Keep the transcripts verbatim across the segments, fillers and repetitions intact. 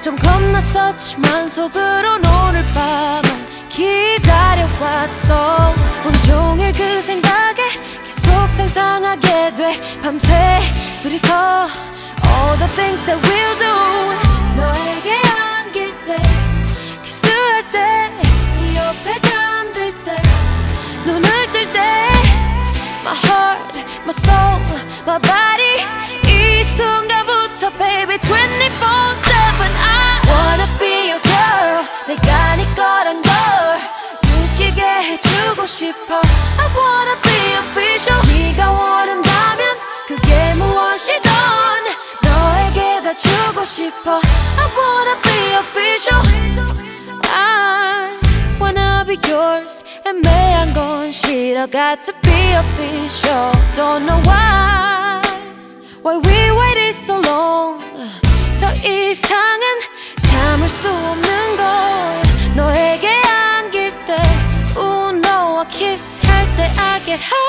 좀 겁났었지만 속으론 오늘 밤을 기다려왔어. 온종일 그 생각에 계속 상상하게 돼. 밤새 둘이서 all the things that we'll do. 너에게 안길 때, 키스할 때, 네 옆에 잠들 때, 눈을 뜰 때, my heart, my soul, my body. 이 순간부터 baby twenty-four seven I wanna be your girl. 내가 네 거란 걸 느끼게 해주고 싶어. I wanna be official. 네가 원한다면 그게 무엇이든 너에게 다 주고 싶어. I wanna be official. I wanna be yours. 애매한 건 싫어. Got to be official. Don't know why Why we waited so long. 더 이상은 참을 수 없는 걸. 너에게 안길 때, 우 너와 키스할 때 I get high.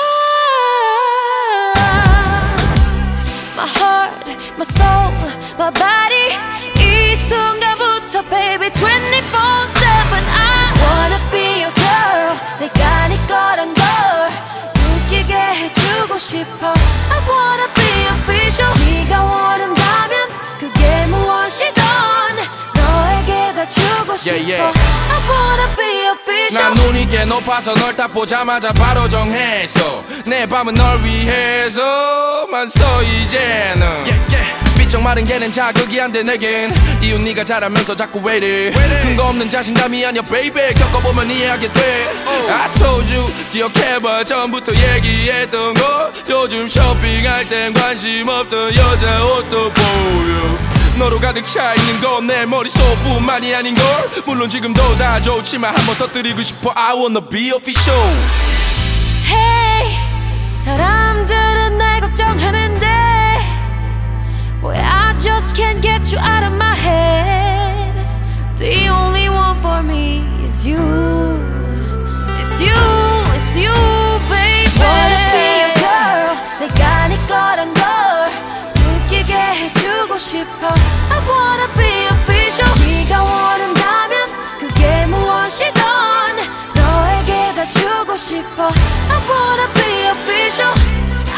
My heart, my soul, my body. 이 순간부터 baby twenty-four seven I wanna be your girl. 내가 네 거란 걸 느끼게 해주고 싶어. I wanna be official. 네가 원한다면 그게 무엇이든 너에게 다 주고 싶어. yeah, yeah. I wanna be official. 난 눈이 꽤 높아서 널 딱 보자마자 바로 정했어. 내 밤은 널 위해서만 써 이제는. yeah, yeah. 삐쩍 마른 걔는 자극이 안 돼 내겐. 이웃 네가 잘하면서 자꾸 왜 이래. 근거 없는 자신감이 아니야 baby. 겪어보면 이해하게 돼. oh. I told you 기억해봐 처음부터 얘기했던 거. 요즘 쇼핑할 땐 관심 없던 여자 옷도 보여. 너로 가득 차있는 건 내 머릿속뿐만이 아닌걸. 물론 지금도 다 좋지만 한 번 터뜨리고 싶어. I wanna be official. Hey, 사람들은 날 걱정하는데 Boy, I just can't get you out of my head. The only one for me is you. It's you, it's you, baby. Wanna be your girl. 내가 네 거란 걸 느끼게 해주고 싶어. I wanna be official. 네가 원한다면 그게 무엇이든 너에게 다 주고 싶어. I wanna be official.